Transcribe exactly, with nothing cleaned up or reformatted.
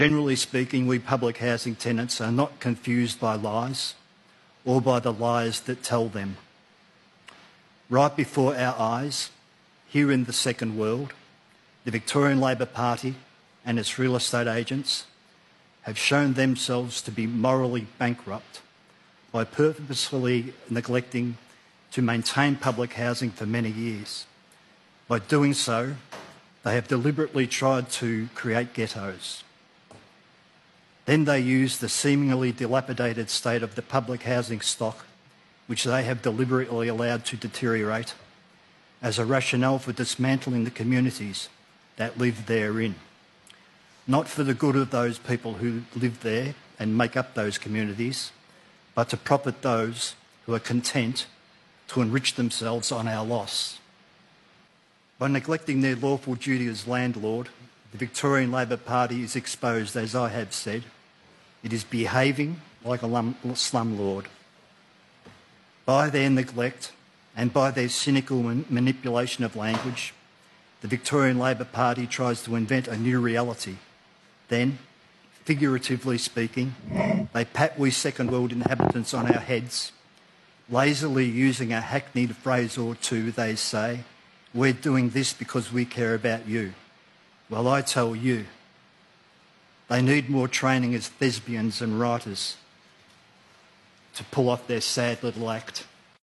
Generally speaking, we public housing tenants are not confused by lies or by the lies that tell them. Right before our eyes, here in the second world, the Victorian Labor Party and its real estate agents have shown themselves to be morally bankrupt by purposefully neglecting to maintain public housing for many years. By doing so, they have deliberately tried to create ghettos. Then they use the seemingly dilapidated state of the public housing stock, which they have deliberately allowed to deteriorate, as a rationale for dismantling the communities that live therein. Not for the good of those people who live there and make up those communities, but to profit those who are content to enrich themselves on our loss. By neglecting their lawful duty as landlord, the Victorian Labor Party is exposed, as I have said. It is behaving like a slumlord. By their neglect and by their cynical man manipulation of language, the Victorian Labor Party tries to invent a new reality. Then, figuratively speaking, they pat we second world inhabitants on our heads. Lazily using a hackneyed phrase or two, they say, "We're doing this because we care about you." Well, I tell you, they need more training as thespians and writers to pull off their sad little act.